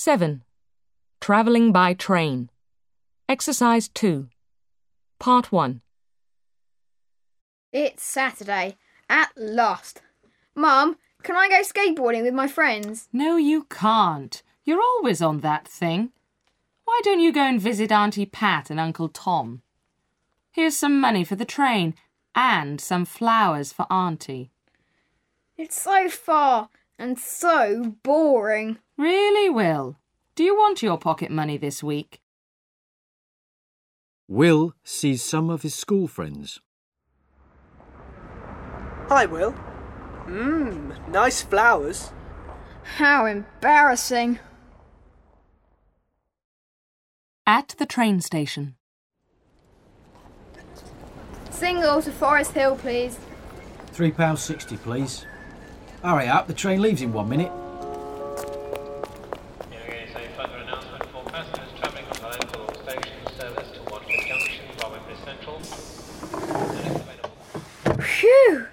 7. Travelling by train. Exercise 2. Part 1. It's Saturday. At last. Mum, can I go skateboarding with my friends? No, you can't. You're always on that thing. Why don't you go and visit Auntie Pat and Uncle Tom? Here's some money for the train and some flowers for Auntie. It's so far and so boring. Really, Will? Do you want your pocket money this week? Will sees some of his school friends. Hi, Will. Nice flowers. How embarrassing. At the train station. Single to Forest Hill, please. £3.60, please. Hurry up, the train leaves in 1 minute. Here is a further announcement for passengers travelling on the local station service to Watford Junction, Wembley Central. Phew!